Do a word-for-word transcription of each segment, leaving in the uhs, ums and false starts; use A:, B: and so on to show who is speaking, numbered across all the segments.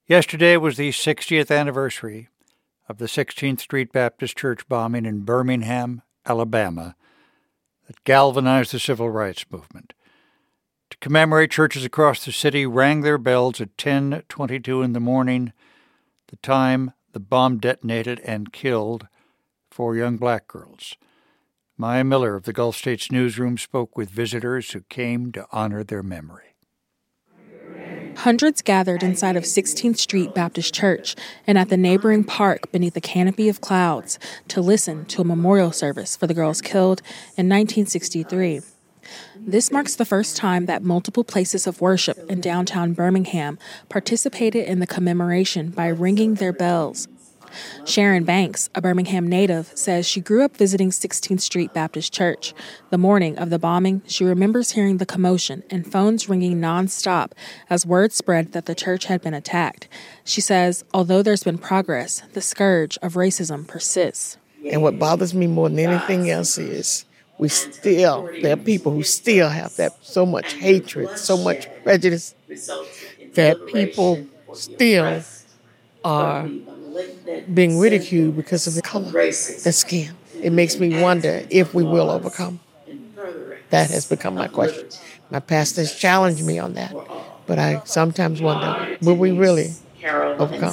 A: Yesterday was the sixtieth anniversary of the sixteenth Street Baptist Church bombing in Birmingham, Alabama, that galvanized the civil rights movement. To commemorate, churches across the city rang their bells at ten twenty-two in the morning, the time the bomb detonated and killed four young black girls. Maya Miller of the Gulf States Newsroom spoke with visitors who came to honor their memory.
B: Hundreds gathered inside of sixteenth Street Baptist Church and at the neighboring park beneath a canopy of clouds to listen to a memorial service for the girls killed in nineteen sixty-three. This marks the first time that multiple places of worship in downtown Birmingham participated in the commemoration by ringing their bells. Sharon Banks, a Birmingham native, says she grew up visiting sixteenth Street Baptist Church. The morning of the bombing, she remembers hearing the commotion and phones ringing nonstop as word spread that the church had been attacked. She says, although there's been progress, the scourge of racism persists.
C: And what bothers me more than anything else is we still, there are people who still have that so much hatred, so much prejudice, that people still are being ridiculed because of the color, the skin. It makes me wonder if we will overcome. That has become my question. My pastor has challenged me on that, but I sometimes wonder, will we really overcome?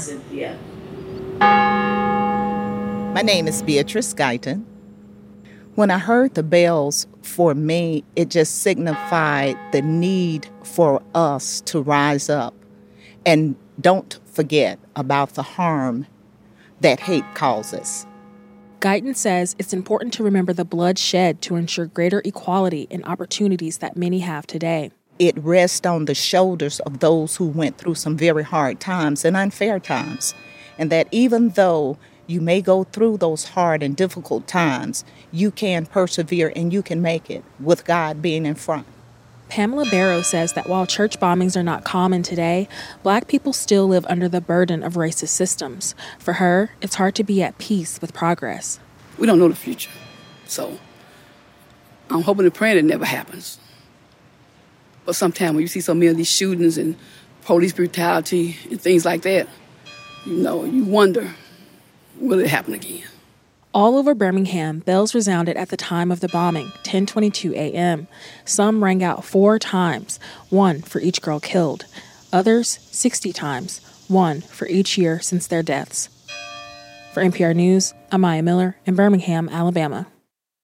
D: My name is Beatrice Guyton. When I heard the bells, for me, it just signified the need for us to rise up and don't forget about the harm that hate causes.
B: Guyton says it's important to remember the blood shed to ensure greater equality and opportunities that many have today.
D: It rests on the shoulders of those who went through some very hard times and unfair times, and that even though you may go through those hard and difficult times, you can persevere and you can make it with God being in front.
B: Pamela Barrow says that while church bombings are not common today, black people still live under the burden of racist systems. For her, it's hard to be at peace with progress.
E: We don't know the future, so I'm hoping and praying it never happens. But sometimes when you see so many of these shootings and police brutality and things like that, you know, you wonder, will it happen again?
B: All over Birmingham, bells resounded at the time of the bombing, ten twenty-two a.m. Some rang out four times, one for each girl killed. Others, sixty times, one for each year since their deaths. For N P R News, I'm Maya Miller in Birmingham, Alabama.